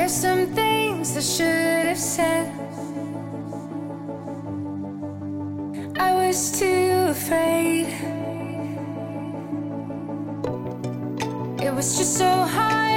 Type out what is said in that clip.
some things I should have said. I was too afraid. It was just so hard